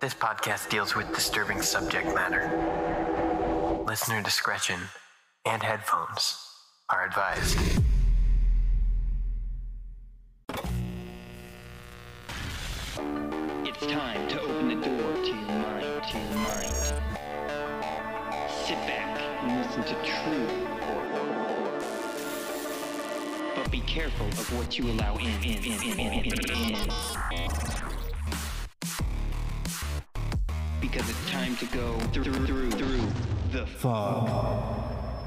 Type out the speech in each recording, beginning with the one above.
This podcast deals with disturbing subject matter. Listener discretion and headphones are advised. It's time to open the door to your mind, Sit back and listen to true horror. But be careful of what you allow in. Because it's time to go through the fog.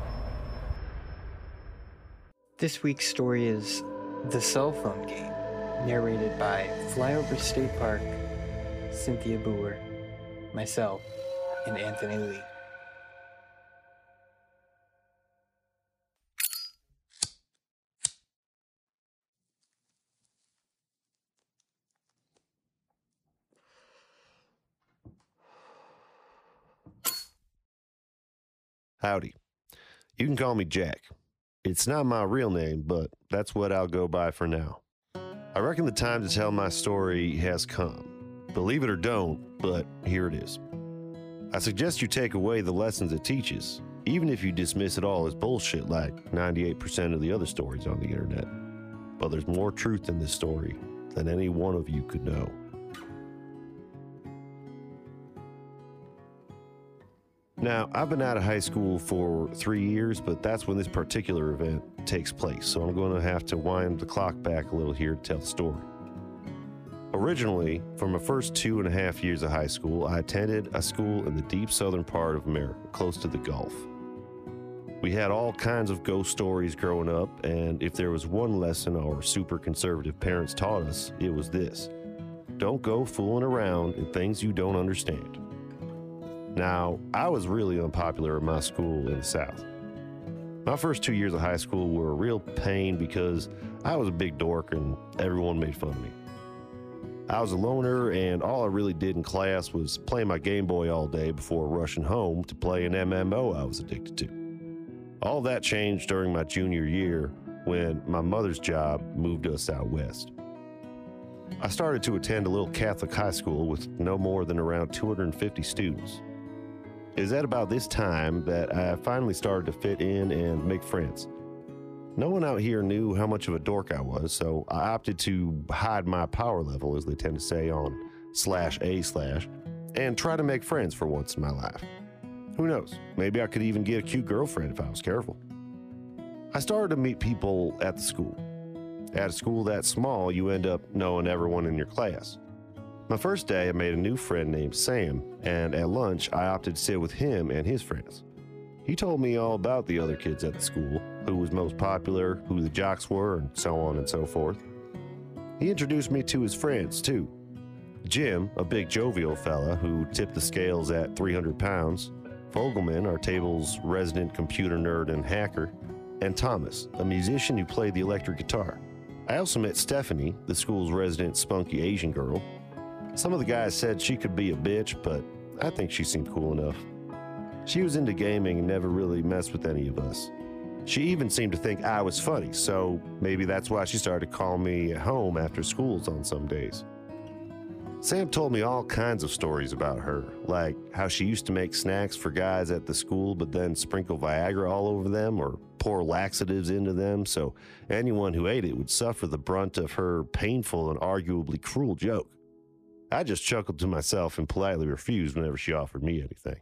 This week's story is The Cell Phone Game, narrated by Flyover State Park, Cynthia Boer, myself, and Anthony Lee. Howdy. You can call me Jack. It's not my real name, but that's what I'll go by for now. I reckon the time to tell my story has come. Believe it or don't, but here it is. I suggest you take away the lessons it teaches, even if you dismiss it all as bullshit like 98% of the other stories on the internet. But there's more truth in this story than any one of you could know. Now, I've been out of high school for 3 years, but that's when this particular event takes place, so I'm going to have to wind the clock back a little here to tell the story. Originally, for my first 2.5 years of high school, I attended a school in the deep southern part of America, close to the Gulf. We had all kinds of ghost stories growing up, and if there was one lesson our super conservative parents taught us, it was this: don't go fooling around in things you don't understand. Now, I was really unpopular at my school in the South. My first 2 years of high school were a real pain because I was a big dork and everyone made fun of me. I was a loner, and all I really did in class was play my Game Boy all day before rushing home to play an MMO I was addicted to. All that changed during my junior year when my mother's job moved us out west. I started to attend a little Catholic high school with no more than around 250 students. It was at about this time that I finally started to fit in and make friends. No one out here knew how much of a dork I was, so I opted to hide my power level, as they tend to say on /A/, and try to make friends for once in my life. Who knows? Maybe I could even get a cute girlfriend if I was careful. I started to meet people at the school. At a school that small, you end up knowing everyone in your class. My first day, I made a new friend named Sam, and at lunch, I opted to sit with him and his friends. He told me all about the other kids at the school, who was most popular, who the jocks were, and so on and so forth. He introduced me to his friends, too. Jim, a big jovial fella who tipped the scales at 300 pounds, Fogelman, our table's resident computer nerd and hacker, and Thomas, a musician who played the electric guitar. I also met Stephanie, the school's resident spunky Asian girl. Some of the guys said she could be a bitch, but I think she seemed cool enough. She was into gaming and never really messed with any of us. She even seemed to think I was funny, so maybe that's why she started to call me at home after schools on some days. Sam told me all kinds of stories about her, like how she used to make snacks for guys at the school but then sprinkle Viagra all over them or pour laxatives into them so anyone who ate it would suffer the brunt of her painful and arguably cruel joke. I just chuckled to myself and politely refused whenever she offered me anything.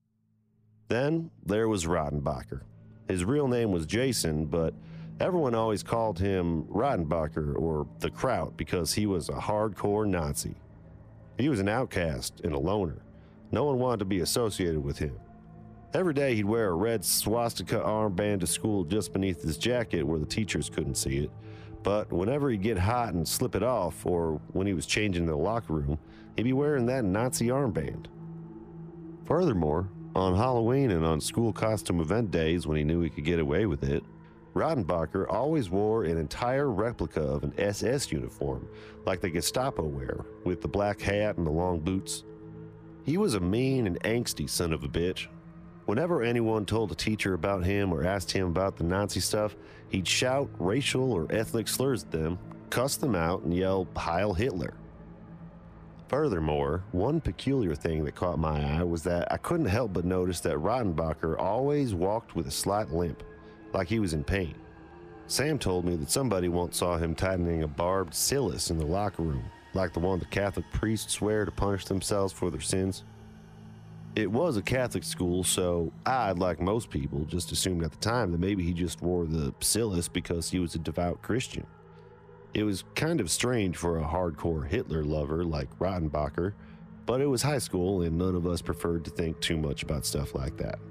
Then there was Rodenbacher. His real name was Jason, but everyone always called him Rodenbacher or the Kraut because he was a hardcore Nazi. He was an outcast and a loner. No one wanted to be associated with him. Every day he'd wear a red swastika armband to school just beneath his jacket where the teachers couldn't see it. But whenever he'd get hot and slip it off, or when he was changing in the locker room, he'd be wearing that Nazi armband. Furthermore, on Halloween and on school costume event days when he knew he could get away with it, Rodenbacher always wore an entire replica of an SS uniform, like the Gestapo wear, with the black hat and the long boots. He was a mean and angsty son of a bitch. Whenever anyone told a teacher about him or asked him about the Nazi stuff, he'd shout racial or ethnic slurs at them, cuss them out, and yell Heil Hitler. Furthermore, one peculiar thing that caught my eye was that I couldn't help but notice that Rottenbacher always walked with a slight limp, like he was in pain. Sam told me that somebody once saw him tightening a barbed sillis in the locker room, like the one the Catholic priests wear to punish themselves for their sins. It was a Catholic school, so I'd, like most people, just assumed at the time that maybe he just wore the sillis because he was a devout Christian. It was kind of strange for a hardcore Hitler lover like Rottenbacher, but it was high school and none of us preferred to think too much about stuff like that.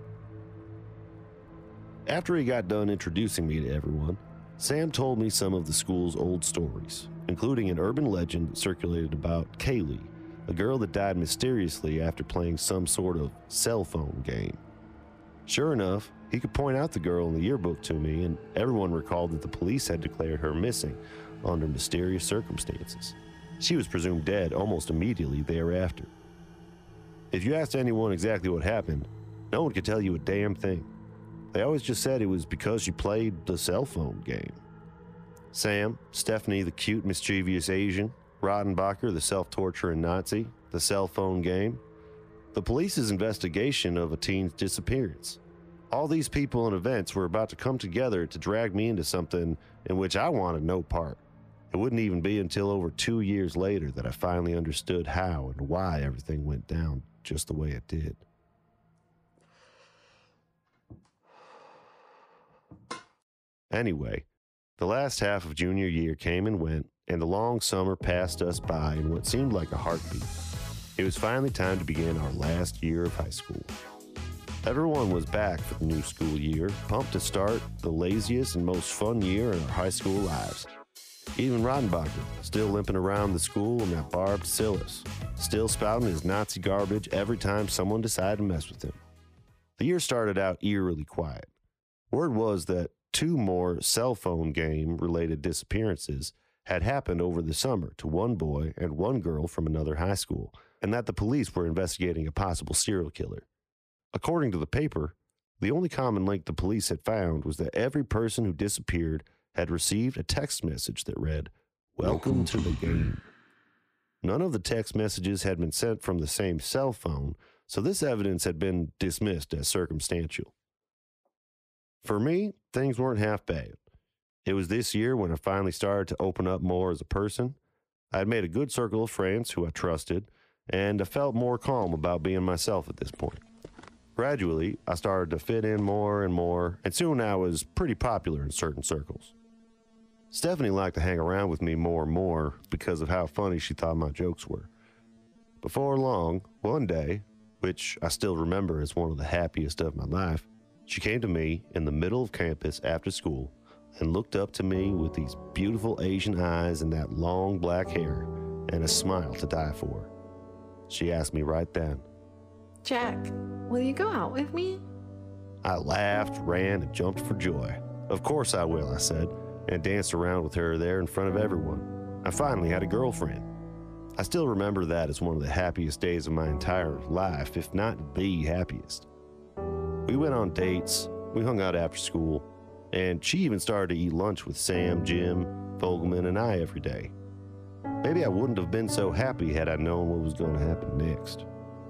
After he got done introducing me to everyone, Sam told me some of the school's old stories, including an urban legend that circulated about Kaylee, a girl that died mysteriously after playing some sort of cell phone game. Sure enough, he could point out the girl in the yearbook to me, and everyone recalled that the police had declared her missing under mysterious circumstances. She was presumed dead almost immediately thereafter. If you asked anyone exactly what happened, no one could tell you a damn thing. They always just said it was because she played the cell phone game. Sam, Stephanie the cute, mischievous Asian, Rottenbacher the self-torturing Nazi, the cell phone game, the police's investigation of a teen's disappearance. All these people and events were about to come together to drag me into something in which I wanted no part. It wouldn't even be until over 2 years later that I finally understood how and why everything went down just the way it did. Anyway, the last half of junior year came and went, and the long summer passed us by in what seemed like a heartbeat. It was finally time to begin our last year of high school. Everyone was back for the new school year, pumped to start the laziest and most fun year in our high school lives. Even Rottenbacher, still limping around the school in that barbed sillis, still spouting his Nazi garbage every time someone decided to mess with him. The year started out eerily quiet. Word was that 2 more cell phone game-related disappearances had happened over the summer to one boy and one girl from another high school, and that the police were investigating a possible serial killer. According to the paper, the only common link the police had found was that every person who disappeared had received a text message that read, "Welcome to the game." None of the text messages had been sent from the same cell phone, so this evidence had been dismissed as circumstantial. For me, things weren't half bad. It was this year when I finally started to open up more as a person. I had made a good circle of friends who I trusted, and I felt more calm about being myself at this point. Gradually, I started to fit in more and more, and soon I was pretty popular in certain circles. Stephanie liked to hang around with me more and more because of how funny she thought my jokes were. Before long, one day, which I still remember as one of the happiest of my life, she came to me in the middle of campus after school and looked up to me with these beautiful Asian eyes and that long black hair and a smile to die for. She asked me right then, "Jack, will you go out with me?" I laughed, ran, and jumped for joy. "Of course I will," I said, and danced around with her there in front of everyone. I finally had a girlfriend. I still remember that as one of the happiest days of my entire life, if not the happiest. We went on dates, we hung out after school, and she even started to eat lunch with Sam, Jim, Fogelman, and I every day. Maybe I wouldn't have been so happy had I known what was going to happen next.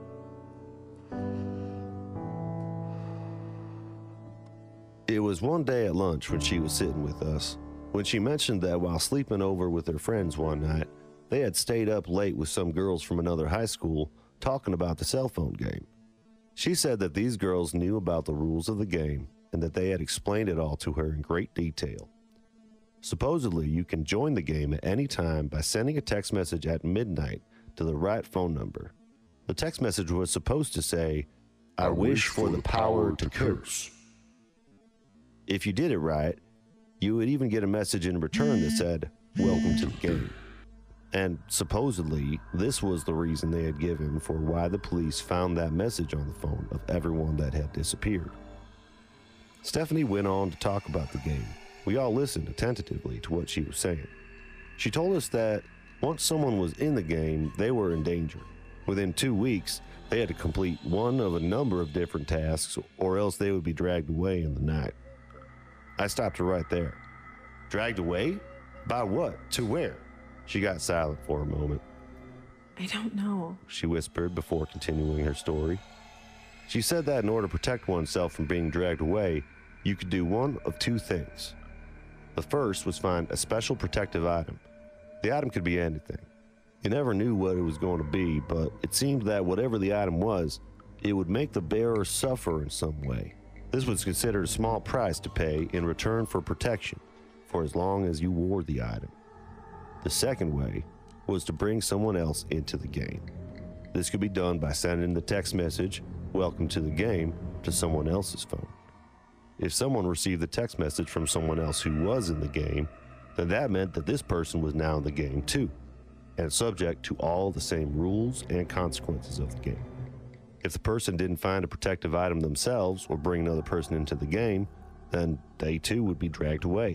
It was one day at lunch when she was sitting with us, when she mentioned that while sleeping over with her friends one night, they had stayed up late with some girls from another high school talking about the cell phone game. She said that these girls knew about the rules of the game and that they had explained it all to her in great detail. Supposedly, you can join the game at any time by sending a text message at midnight to the right phone number. The text message was supposed to say, "I wish for the power to curse." If you did it right, you would even get a message in return that said, "Welcome to the game." And supposedly, this was the reason they had given for why the police found that message on the phone of everyone that had disappeared. Stephanie went on to talk about the game. We all listened attentively to what she was saying. She told us that once someone was in the game, they were in danger. Within 2 weeks, they had to complete one of a number of different tasks, or else they would be dragged away in the night. I stopped her right there. Dragged away? By what? To where? She got silent for a moment. "I I don't know. she whispered before continuing her story. She said that in order to protect oneself from being dragged away, you could do one of two things. The first was find a special protective item. The item could be anything. You never knew what it was going to be, but it seemed that whatever the item was, it would make the bearer suffer in some way. This was considered a small price to pay in return for protection for as long as you wore the item. The second way was to bring someone else into the game. This could be done by sending the text message, "Welcome to the game," to someone else's phone. If someone received the text message from someone else who was in the game, then that meant that this person was now in the game too, and subject to all the same rules and consequences of the game. If the person didn't find a protective item themselves or bring another person into the game, then they too would be dragged away.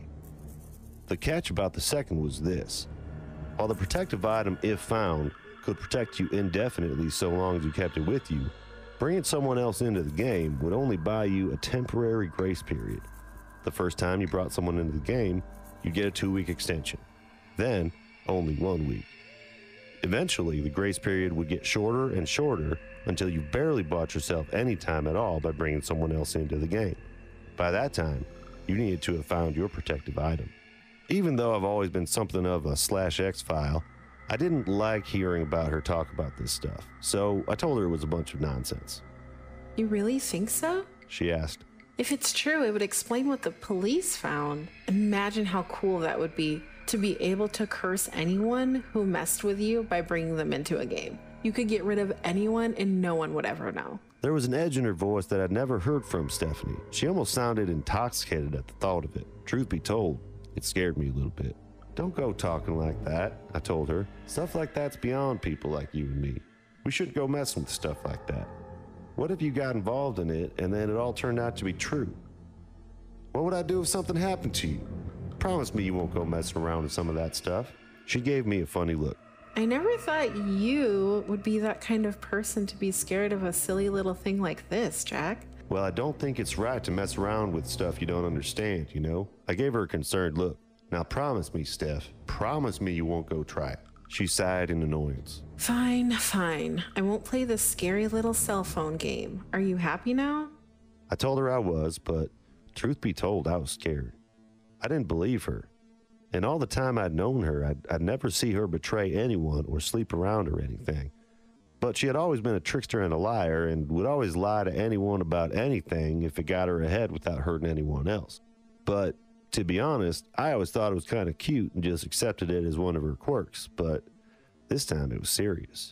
The catch about the second was this. While the protective item, if found, could protect you indefinitely so long as you kept it with you, bringing someone else into the game would only buy you a temporary grace period. The first time you brought someone into the game, you get a 2-week extension. Then, only 1 week. Eventually, the grace period would get shorter and shorter until you barely bought yourself any time at all by bringing someone else into the game. By that time, you needed to have found your protective item. Even though I've always been something of a /X file, I didn't like hearing about her talk about this stuff, so I told her it was a bunch of nonsense. You really think so? She asked. If it's true, it would explain what the police found. Imagine how cool that would be to be able to curse anyone who messed with you by bringing them into a game. You could get rid of anyone and no one would ever know. There was an edge in her voice that I'd never heard from Stephanie. She almost sounded intoxicated at the thought of it. Truth be told, it scared me a little bit. Don't go talking like that, I told her. Stuff like that's beyond people like you and me. We shouldn't go messing with stuff like that. What if you got involved in it and then it all turned out to be true? What would I do if something happened to you? Promise me you won't go messing around with some of that stuff. She gave me a funny look. I never thought you would be that kind of person to be scared of a silly little thing like this, Jack. Well, I don't think it's right to mess around with stuff you don't understand, you know? I gave her a concerned look. Now promise me, Steph. Promise me you won't go try it. She sighed in annoyance. Fine. I won't play this scary little cell phone game. Are you happy now? I told her I was, but truth be told, I was scared. I didn't believe her. And all the time I'd known her, I'd never see her betray anyone or sleep around or anything. But she had always been a trickster and a liar and would always lie to anyone about anything if it got her ahead without hurting anyone else. But to be honest, I always thought it was kind of cute and just accepted it as one of her quirks, but this time it was serious.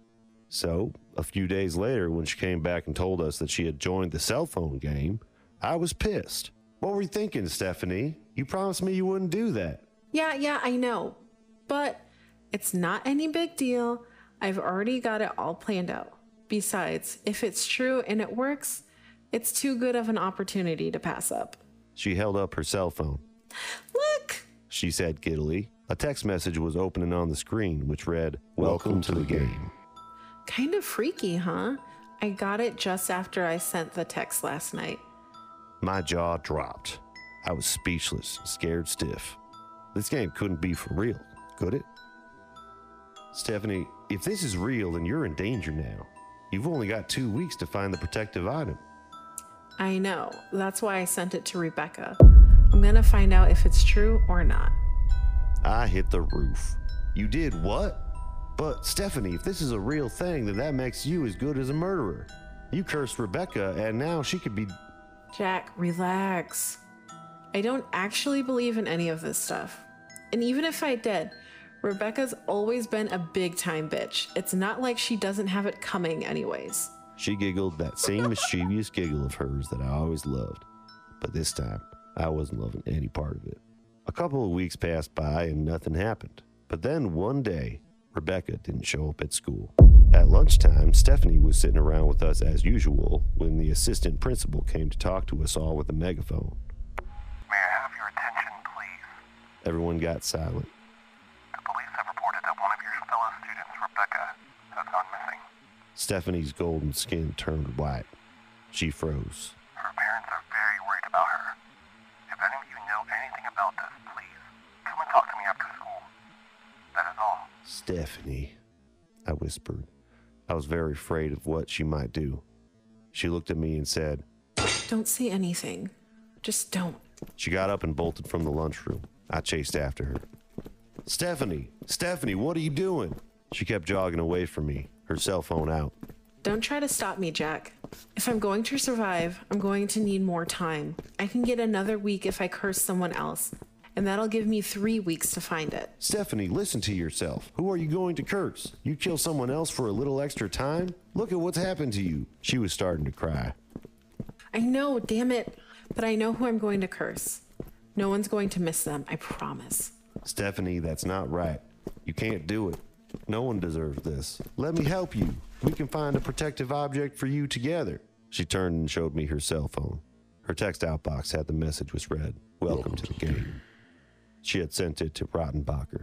So, a few days later, when she came back and told us that she had joined the cell phone game, I was pissed. What were you thinking, Stephanie? You promised me you wouldn't do that. Yeah, I know. But it's not any big deal. I've already got it all planned out. Besides, if it's true and it works, it's too good of an opportunity to pass up. She held up her cell phone. Look, she said giddily. A text message was opening on the screen, which read, "Welcome to the game." Kind of freaky, huh? I got it just after I sent the text last night. My jaw dropped. I was speechless, scared stiff. This game couldn't be for real, could it? Stephanie, if this is real, then you're in danger now. You've only got 2 weeks to find the protective item. I know. That's why I sent it to Rebecca. I'm gonna find out if it's true or not. I hit the roof. You did what? But Stephanie, if this is a real thing, then that makes you as good as a murderer. You cursed Rebecca, and now she could be... Jack, relax. I don't actually believe in any of this stuff. And even if I did, Rebecca's always been a big-time bitch. It's not like she doesn't have it coming anyways. She giggled that same mischievous giggle of hers that I always loved. But this time, I wasn't loving any part of it. A couple of weeks passed by and nothing happened. But then one day, Rebecca didn't show up at school. At lunchtime, Stephanie was sitting around with us as usual when the assistant principal came to talk to us all with a megaphone. May I have your attention, please? Everyone got silent. The police have reported that one of your fellow students, Rebecca, has gone missing. Stephanie's golden skin turned white. She froze. Her parents are very worried about her. If any of you know anything about this, please come and talk to me after school. That is all. Stephanie, I whispered. whispered. I was very afraid of what she might do. She looked at me and said, Don't say anything. Just don't. She got up and bolted from the lunchroom. I chased after her. Stephanie, what are you doing? She kept jogging away from me, her cell phone out. Don't try to stop me, Jack. If I'm going to survive, I'm going to need more time. I can get another week if I curse someone else, and that'll give me 3 weeks to find it. Stephanie, listen to yourself. Who are you going to curse? You kill someone else for a little extra time? Look at what's happened to you. She was starting to cry. I know, damn it. But I know who I'm going to curse. No one's going to miss them, I promise. Stephanie, that's not right. You can't do it. No one deserves this. Let me help you. We can find a protective object for you together. She turned and showed me her cell phone. Her text outbox had the message was read, Welcome to the game. She had sent it to Rottenbacher.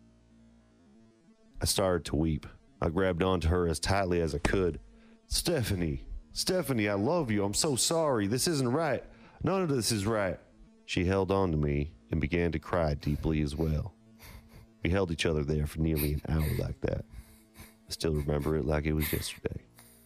I started to weep. I grabbed onto her as tightly as I could. Stephanie, I love you. I'm so sorry. This isn't right. None of this is right. She held on to me and began to cry deeply as well. We held each other there for nearly an hour like that. I still remember it like it was yesterday.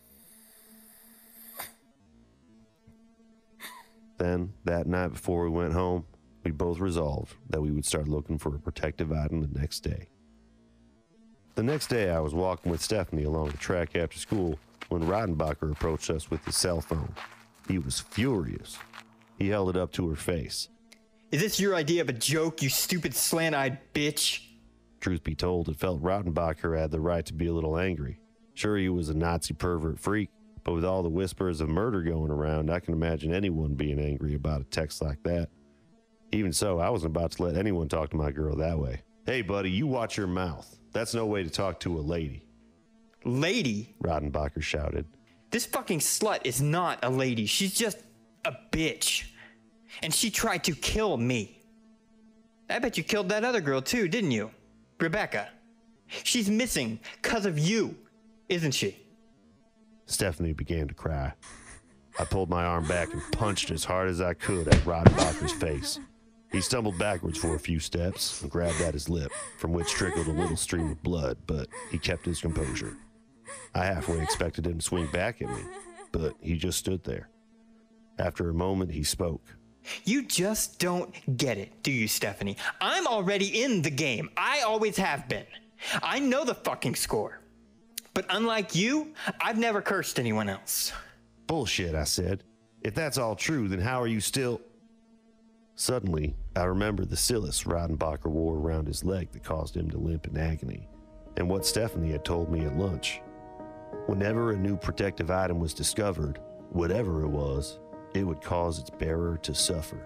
Then, that night before we went home, we both resolved that we would start looking for a protective item the next day. The next day, I was walking with Stephanie along the track after school when Rottenbacher approached us with his cell phone. He was furious. He held it up to her face. Is this your idea of a joke, you stupid slant-eyed bitch? Truth be told, it felt Rottenbacher had the right to be a little angry. Sure, he was a Nazi pervert freak, but with all the whispers of murder going around, I can imagine anyone being angry about a text like that. Even so, I wasn't about to let anyone talk to my girl that way. Hey, buddy, you watch your mouth. That's no way to talk to a lady. Lady? Rottenbacher shouted. This fucking slut is not a lady. She's just a bitch. And she tried to kill me. I bet you killed that other girl too, didn't you? Rebecca. She's missing because of you, isn't she? Stephanie began to cry. I pulled my arm back and punched as hard as I could at Rottenbacher's face. He stumbled backwards for a few steps and grabbed at his lip, from which trickled a little stream of blood, but he kept his composure. I halfway expected him to swing back at me, but he just stood there. After a moment, he spoke. You just don't get it, do you, Stephanie? I'm already in the game. I always have been. I know the fucking score. But unlike you, I've never cursed anyone else. Bullshit, I said. If that's all true, then how are you still... Suddenly, I remembered the Silas Rottenbacher wore around his leg that caused him to limp in agony, and what Stephanie had told me at lunch. Whenever a new protective item was discovered, whatever it was, it would cause its bearer to suffer.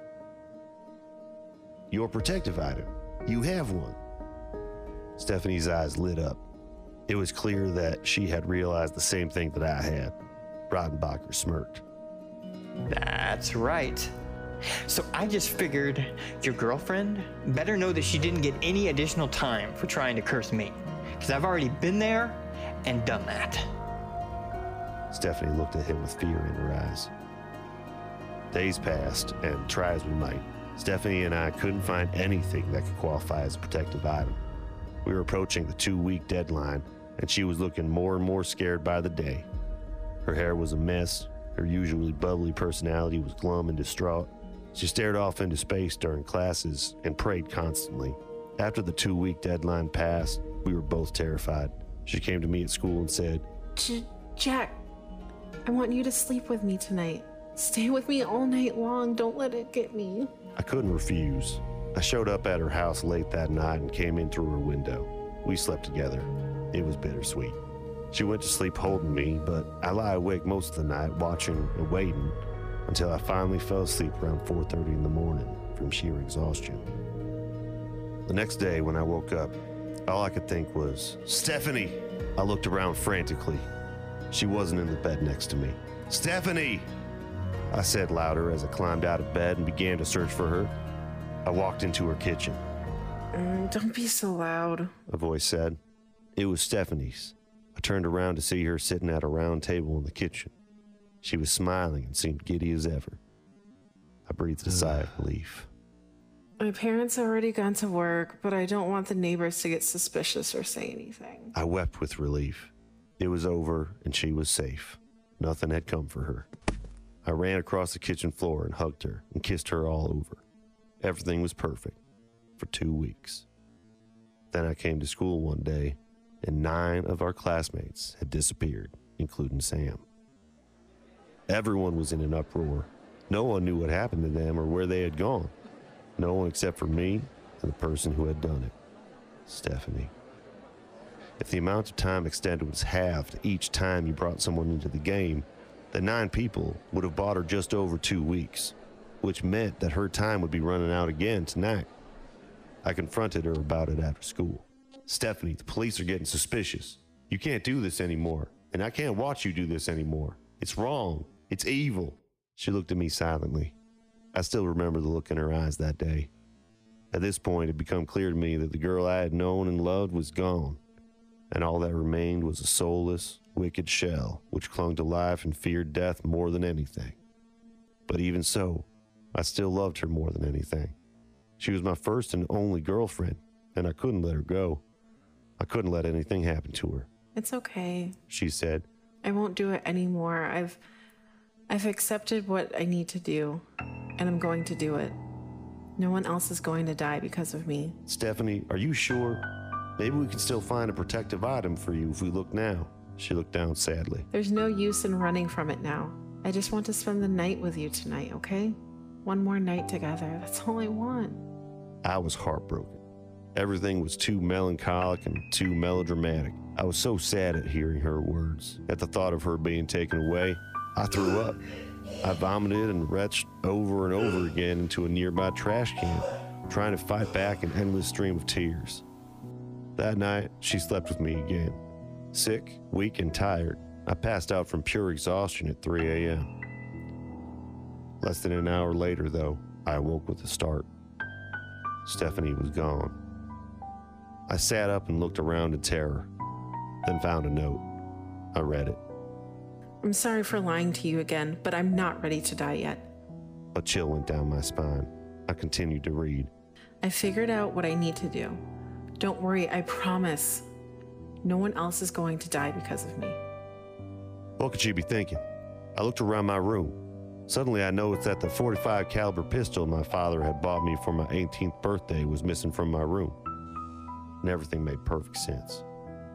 Your protective item. You have one. Stephanie's eyes lit up. It was clear that she had realized the same thing that I had. Rottenbacher smirked. That's right. So I just figured your girlfriend better know that she didn't get any additional time for trying to curse me. Because I've already been there and done that. Stephanie looked at him with fear in her eyes. Days passed, and try as we might, Stephanie and I couldn't find anything that could qualify as a protective item. We were approaching the 2-week deadline, and she was looking more and more scared by the day. Her hair was a mess. Her usually bubbly personality was glum and distraught. She stared off into space during classes and prayed constantly. After the 2-week deadline passed, we were both terrified. She came to me at school and said, Jack, I want you to sleep with me tonight. Stay with me all night long. Don't let it get me. I couldn't refuse. I showed up at her house late that night and came in through her window. We slept together. It was bittersweet. She went to sleep holding me, but I lie awake most of the night watching and waiting until I finally fell asleep around 4:30 in the morning from sheer exhaustion. The next day when I woke up, all I could think was, Stephanie! I looked around frantically. She wasn't in the bed next to me. Stephanie! I said louder as I climbed out of bed and began to search for her. I walked into her kitchen. Don't be so loud, A voice said. It was Stephanie's. I turned around to see her sitting at a round table in the kitchen. She was smiling and seemed giddy as ever. I breathed a sigh of relief. My parents have already gone to work, but I don't want the neighbors to get suspicious or say anything. I wept with relief. It was over, and she was safe. Nothing had come for her. I ran across the kitchen floor and hugged her and kissed her all over. Everything was perfect for 2 weeks. Then I came to school one day, and 9 of our classmates had disappeared, including Sam. Everyone was in an uproar. No one knew what happened to them or where they had gone. No one except for me and the person who had done it, Stephanie. If the amount of time extended was halved each time you brought someone into the game, the 9 people would have bought her just over 2 weeks, which meant that her time would be running out again tonight. I confronted her about it after school. Stephanie, the police are getting suspicious. You can't do this anymore, and I can't watch you do this anymore. It's wrong. It's evil. She looked at me silently. I still remember the look in her eyes that day. At this point, it had become clear to me that the girl I had known and loved was gone, and all that remained was a soulless, wicked shell which clung to life and feared death more than anything. But even so, I still loved her more than anything. She was my first and only girlfriend, and I couldn't let her go. I couldn't let anything happen to her. It's okay. She said. I won't do it anymore. I've accepted what I need to do, and I'm going to do it. No one else is going to die because of me. Stephanie, are you sure? Maybe we can still find a protective item for you if we look now. She looked down sadly. There's no use in running from it now. I just want to spend the night with you tonight, okay? One more night together. That's all I want. I was heartbroken. Everything was too melancholic and too melodramatic. I was so sad at hearing her words. At the thought of her being taken away, I threw up. I vomited and retched over and over again into a nearby trash can, trying to fight back an endless stream of tears. That night, she slept with me again. Sick, weak, and tired, I passed out from pure exhaustion at 3 a.m. Less than an hour later, though, I awoke with a start. Stephanie was gone. I sat up and looked around in terror, then found a note. I read it. I'm sorry for lying to you again, but I'm not ready to die yet. A chill went down my spine. I continued to read. I figured out what I need to do. Don't worry, I promise. No one else is going to die because of me. What could she be thinking? I looked around my room. Suddenly I noticed that the .45 caliber pistol my father had bought me for my 18th birthday was missing from my room. And everything made perfect sense.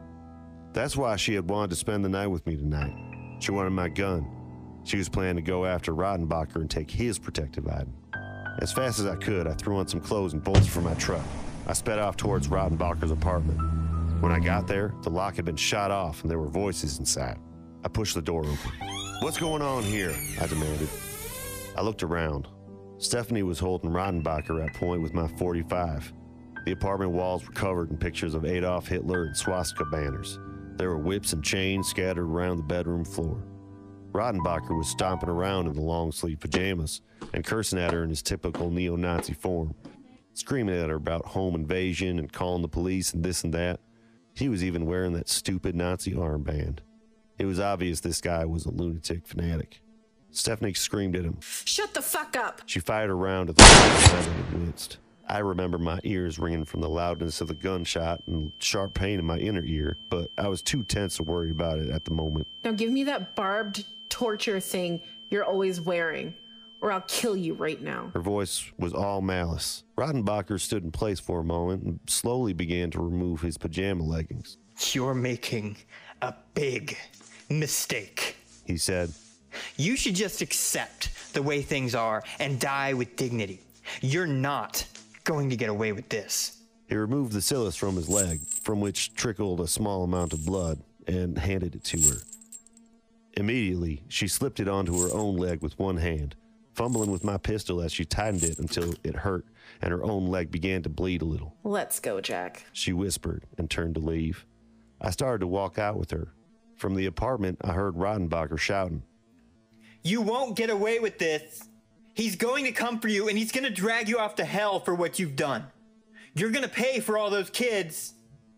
That's why she had wanted to spend the night with me tonight. She wanted my gun. She was planning to go after Rodenbacher and take his protective item. As fast as I could, I threw on some clothes and bolted for my truck. I sped off towards Rodenbacher's apartment. When I got there, the lock had been shot off and there were voices inside. I pushed the door open. "What's going on here?" I demanded. I looked around. Stephanie was holding Rodenbacher at point with my .45. The apartment walls were covered in pictures of Adolf Hitler and swastika banners. There were whips and chains scattered around the bedroom floor. Rodenbacher was stomping around in the long-sleeve pajamas and cursing at her in his typical neo-Nazi form, screaming at her about home invasion and calling the police and this and that. He was even wearing that stupid Nazi armband. It was obvious this guy was a lunatic fanatic. Stephanie screamed at him. Shut the fuck up! She fired a round at the side and winced. I remember my ears ringing from the loudness of the gunshot and sharp pain in my inner ear, but I was too tense to worry about it at the moment. Now give me that barbed torture thing you're always wearing, or I'll kill you right now. Her voice was all malice. Rodenbacher stood in place for a moment and slowly began to remove his pajama leggings. You're making a big mistake, he said. You should just accept the way things are and die with dignity. You're not going to get away with this. He removed the cilice from his leg, from which trickled a small amount of blood, and handed it to her. Immediately, she slipped it onto her own leg with one hand, fumbling with my pistol as she tightened it until it hurt and her own leg began to bleed a little. Let's go, Jack, she whispered and turned to leave. I started to walk out with her. From the apartment, I heard Rodenbacher shouting. You won't get away with this. He's going to come for you and he's going to drag you off to hell for what you've done. You're going to pay for all those kids.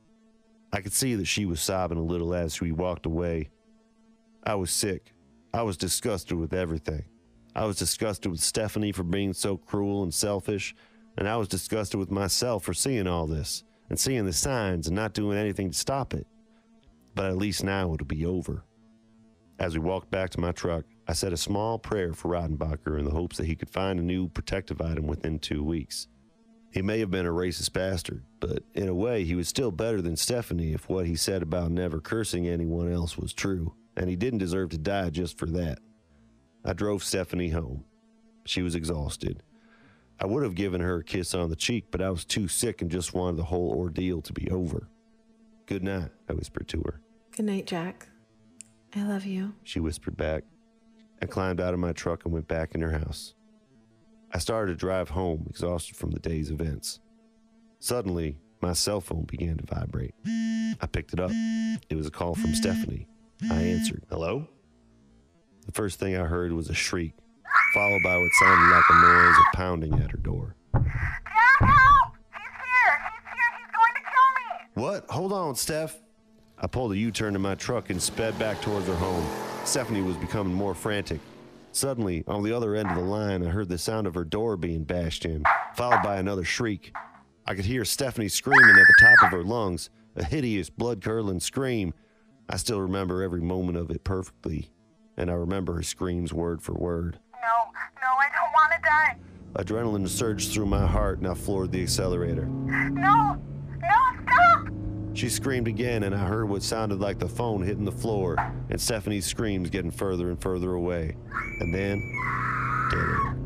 I could see that she was sobbing a little as we walked away. I was sick. I was disgusted with everything. I was disgusted with Stephanie for being so cruel and selfish, and I was disgusted with myself for seeing all this and seeing the signs and not doing anything to stop it. but at least now it'll be over. As we walked back to my truck, I said a small prayer for Rodenbacher in the hopes that he could find a new protective item within 2 weeks. He may have been a racist bastard, but in a way he was still better than Stephanie if what he said about never cursing anyone else was true, and he didn't deserve to die just for that. I drove Stephanie home. She was exhausted. I would have given her a kiss on the cheek, but I was too sick and just wanted the whole ordeal to be over. "Good night," I whispered to her. Good night, Jack. I love you. She whispered back. I climbed out of my truck and went back in her house. I started to drive home, exhausted from the day's events. Suddenly, my cell phone began to vibrate. I picked it up. It was a call from Stephanie. I answered. "Hello?" The first thing I heard was a shriek, followed by what sounded like a noise of pounding at her door. Jack, help! He's here! He's going to kill me! "What? Hold on, Steph." I pulled a U-turn in my truck and sped back towards her home. Stephanie was becoming more frantic. Suddenly, on the other end of the line, I heard the sound of her door being bashed in, followed by another shriek. I could hear Stephanie screaming at the top of her lungs, a hideous, blood-curdling scream. I still remember every moment of it perfectly, and I remember her screams word for word. No, I don't want to die. Adrenaline surged through my heart, and I floored the accelerator. No, stop! She screamed again, and I heard what sounded like the phone hitting the floor, and Stephanie's screams getting further and further away. And then, dead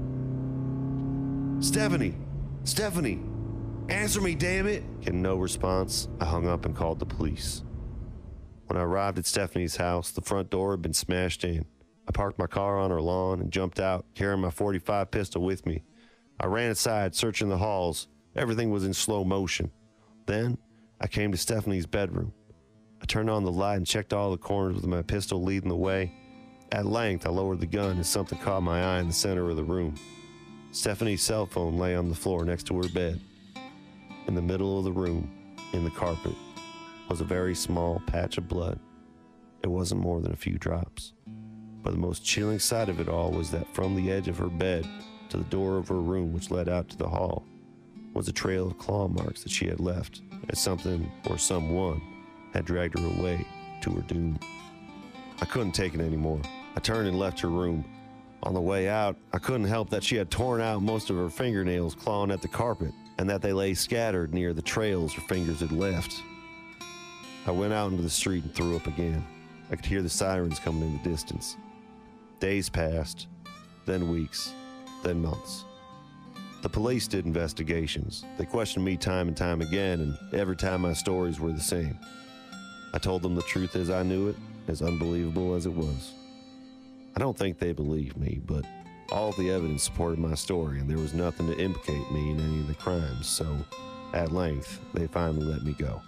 air. Stephanie! Answer me, damn it! Getting no response, I hung up and called the police. When I arrived at Stephanie's house, the front door had been smashed in. I parked my car on her lawn and jumped out, carrying my .45 pistol with me. I ran inside, searching the halls. Everything was in slow motion. Then, I came to Stephanie's bedroom. I turned on the light and checked all the corners with my pistol leading the way. At length, I lowered the gun as something caught my eye in the center of the room. Stephanie's cell phone lay on the floor next to her bed. In the middle of the room, in the carpet, was a very small patch of blood. It wasn't more than a few drops. But the most chilling sight of it all was that from the edge of her bed to the door of her room, which led out to the hall, was a trail of claw marks that she had left as something or someone had dragged her away to her doom. I couldn't take it anymore. I turned and left her room. On the way out, I couldn't help that she had torn out most of her fingernails clawing at the carpet, and that they lay scattered near the trails her fingers had left. I went out into the street and threw up again. I could hear the sirens coming in the distance. Days passed, then weeks, then months. The police did investigations. They questioned me time and time again, and every time my stories were the same. I told them the truth as I knew it, as unbelievable as it was. I don't think they believed me, but all of the evidence supported my story, and there was nothing to implicate me in any of the crimes, so at length, they finally let me go.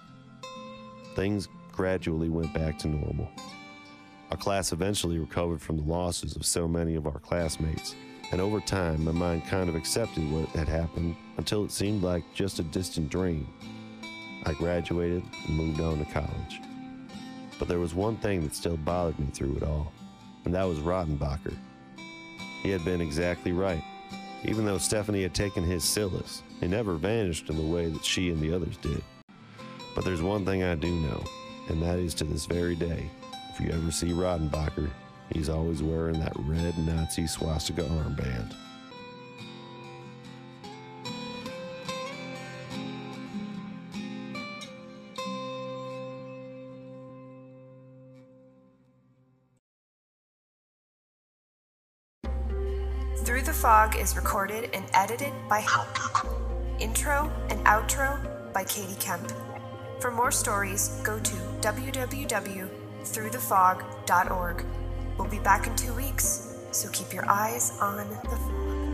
Things gradually went back to normal. Our class eventually recovered from the losses of so many of our classmates, and over time, my mind kind of accepted what had happened until it seemed like just a distant dream. I graduated and moved on to college. But there was one thing that still bothered me through it all, and that was Rodenbacher. He had been exactly right. Even though Stephanie had taken his Silas, he never vanished in the way that she and the others did. But there's one thing I do know, and that is to this very day, if you ever see Rodenbacher, he's always wearing that red Nazi swastika armband. Through the Fog is recorded and edited by Intro and outro by Katie Kemp. For more stories, go to www.throughthefog.org. We'll be back in 2 weeks, so keep your eyes on the fog.